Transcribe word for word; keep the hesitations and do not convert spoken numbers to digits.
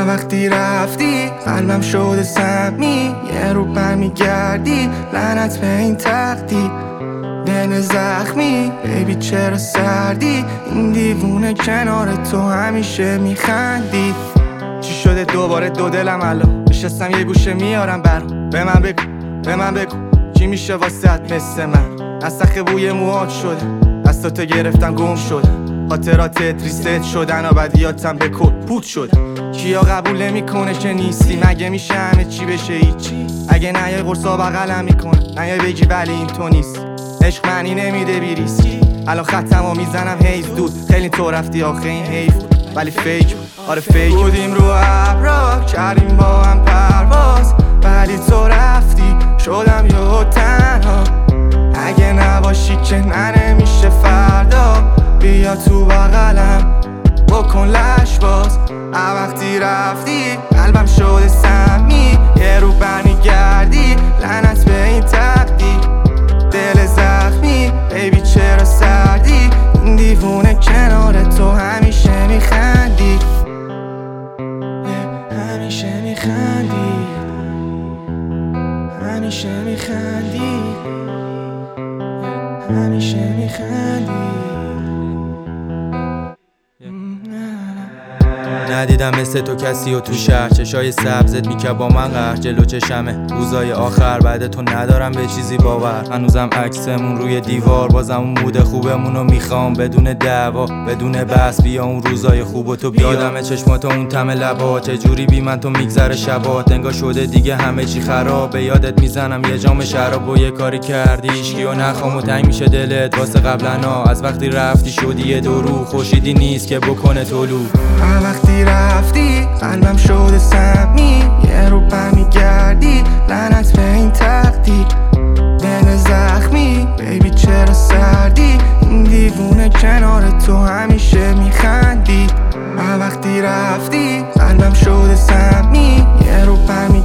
وقتی رفتی قلبم شده سمی، یه رو برمیگردی لعنت به این تقدیر. دل زخمی بیبی چرا سردی، این دیوونه کنار تو همیشه میخندی. چی شده دوباره دو دلم الان نشستم یه گوشه میارم برام. به من بگو به من بگو چی میشه واسهت مثل من. نسخ بوی موهات شده دستاتو گرفتم گم شده، خاطراتت ریست شدن و بدیاتم به کل پود شده. کیا قبول نمیکنه که نیستی، مگه میشه همه چی بشه هیچی؟ اگه نیای قرصا بغلم میکنه نیای بگی ولی این تو نیست. عشق معنی نمیده بی ریسکی، الان خطمو میزنم هیز دود. خیلی تو رفتی آخه این حیف بود ولی فیک بود، آره فیک بودیم رو ابرا کردیم با هم پرواز، ولی تو رفتی شدم یهو تنها. اگه نباشی که نه نمیشه فردا، بیا تو بغلم بکن لش باز. وقتی رفتی قلبم شده سمی، یه رو برمیگردی لعنت به این تقدیر. دل زخمی بیبی چرا سردی، این دیوونه کنار تو همیشه میخندی، همیشه میخندی، همیشه میخندی، همیشه میخندی. ندیدم مثل تو کسی و تو شهر، چشای سبزت میکرد با من قهر جلو چشمه روزای آخر. بعد تو ندارم به چیزی باور، هنوزم عکسمون روی دیوار، بازم اون مود خوبمونو میخوام بدون دعوا بدون بحث. بیا اون روزای خوب و تو بیا. یادمه چشماتو اون تم لبات چجوری بی من تو میگذره شبات، انگار شده دیگه همه چی خراب. به یادت میزنم یه جام شراب و یه کاری کردی هیچکی و نخوام و تنگ میشه دلت واسه قبلنا. از وقتی رفتی شدی یه درو، خورشیدی نیست که بکنه طلوع. وقتی رفتی قلبم شده سمی، یه رو برمیگردی لعنت به این تقدیر. دل زخمی بیبی چرا سردی، این دیوونه کنار تو همیشه میخندی. وقتی رفتی قلبم شده سمی، یه رو برمیگردی